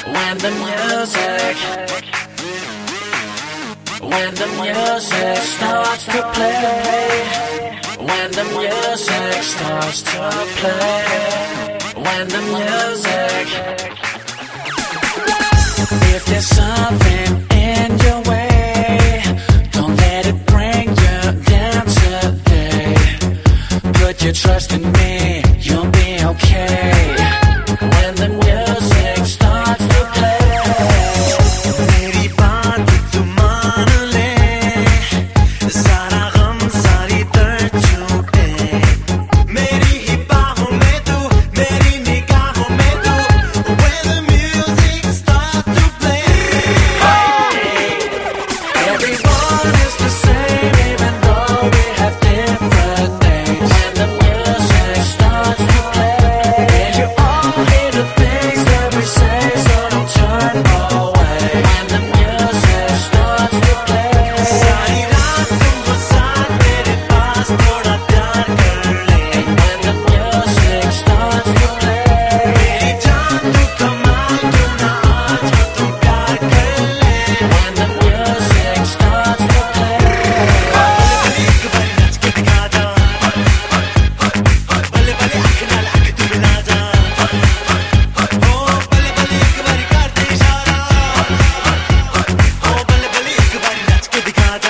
When the music starts to play, when the music starts to play, when the music, if there's something in your way, don't let it bring you down today. Put your trust in me, you'll be okay. When the music starts to play, मेरी बात तू मान ले, सारा गम सारी दर्द छूटे, मेरी ही बाहों में तू, मेरी निगाहों में तू. When the music starts to play, everyone is the same even though we have different names. When the music starts to play, you all hear the things that we say, so don't turn away. When the music starts to play, सारी रात तुमको साथ मेरे पास थोड़ा प्यार कर ले. And when the music starts to play, मेरी जान तू कमाल क्यों ना आज तू प्यार कर ले. When the music starts to play, एक बार नाच के दिखा जा, बल्ले बल्ले आँख नाल आँख तू मिला जा, ओ बल्ले बल्ले एक बार कर दे इशारा, ओ बल्ले बल्ले एक बार नाच के दिखा जा.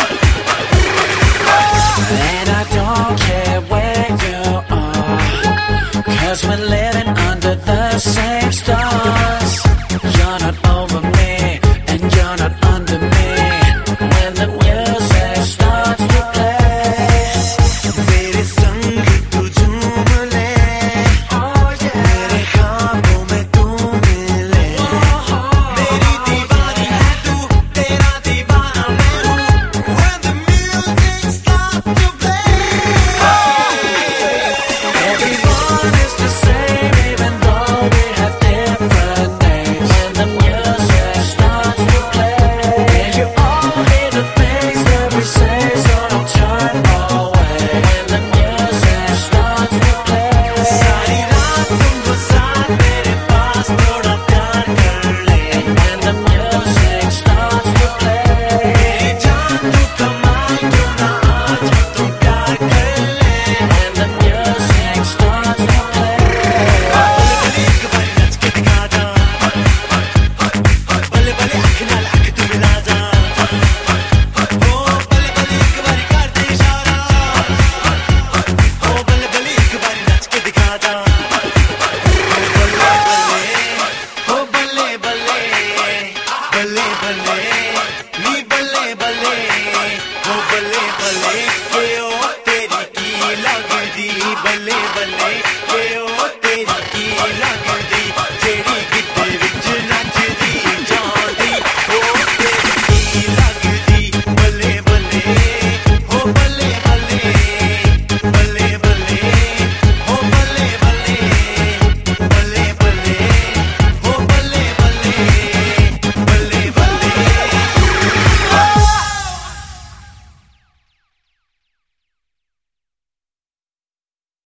And I don't care where you are, 'cause we're living under the same stars. You're not over me, and you're not under me. When the music starts to play, मेरे संग तू झूम ले, मेरे ख्वाबों में तू मिले. मेरी दीवानी है तू, तेरा दीवाना मैं हूँ. When the music starts to play, everyone is the same even though we have different names. When the music starts to play, you all hear the things that we say, so don't turn away. When the music starts to play, सारी रात तुमको साथ मेरे पास थोड़ा प्यार कर ले. And when the music starts to play, मेरी जान तू कमाल क्यों ना आज तू प्यार कर ले. When the music starts to play, एक बार नाच के दिखा जा, बल्ले बल्ले आँख नाल आँख तू मिला जा, ओ बल्ले बल्ले एक बार कर दे इशारा, ओ बल्ले बल्ले एक बार नाच के दिखा जा. ओ बल्ले बल्ले, बल्ले बल्ले, नी बल्ले बल्ले, ओ बल्ले बल्ले, के ओ तेरी की लगदी, बल्ले बल्ले, के ओ तेरी की लगदी.